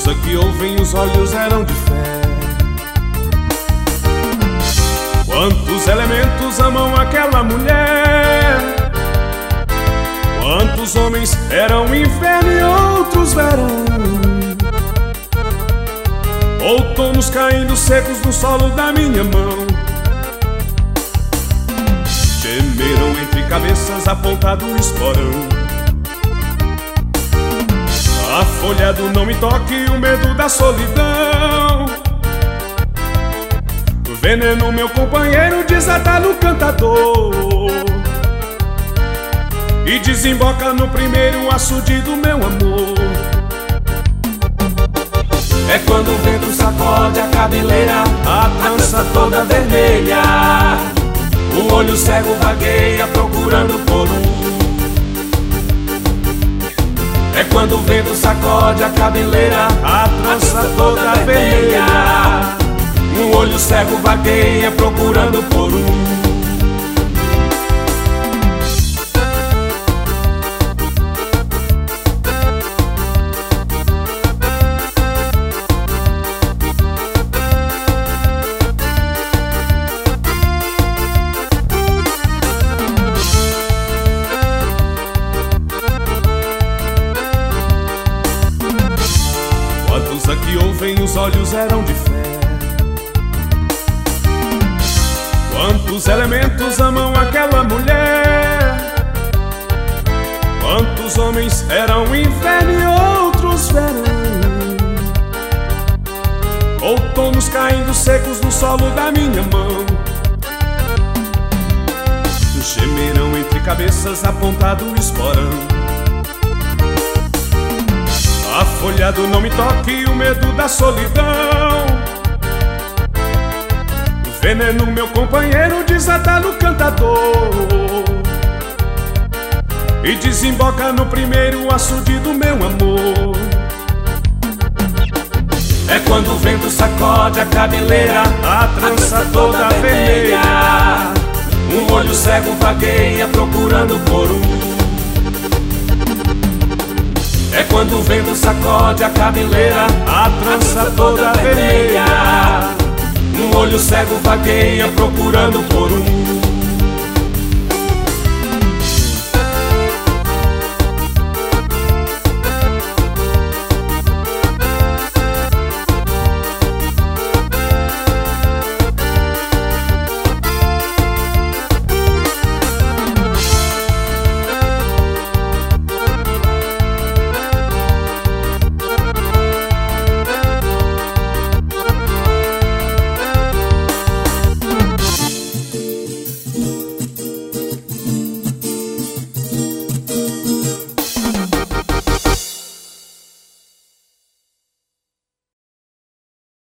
a que ouvem os olhos eram de fé. Quantos elementos amam aquela mulher? Quantos homens eram inverno e outros verão? Outonos caindo secos no solo da minha mão. Gemeram entre cabeças apontado o esporão. Afolhado não me toque o medo da solidão. Veneno meu companheiro desata no cantador e desemboca no primeiro açude do meu amor. É quando o vento sacode a cabeleira, A trança toda vermelha, o olho cego vagueia procurando por um. É quando o vento sacode a cabeleira, a trança toda vermelha, um olho cego vagueia procurando por um. Quantos a que ouvem os olhos eram de fé? Quantos elementos amam aquela mulher? Quantos homens eram inverno e outros verão? Outonos caindo secos no solo da minha mão. Gemerão entre cabeças apontado o esporão. Afolhado não me toque o medo da solidão. Veneno meu companheiro desata no cantador e desemboca no primeiro açude do meu amor. É quando o vento sacode a cabeleira, a trança toda vermelha, um olho cego vagueia procurando por um. É quando o vento sacode a cabeleira, a trança toda vermelha, um olho cego vagueia procurando por um.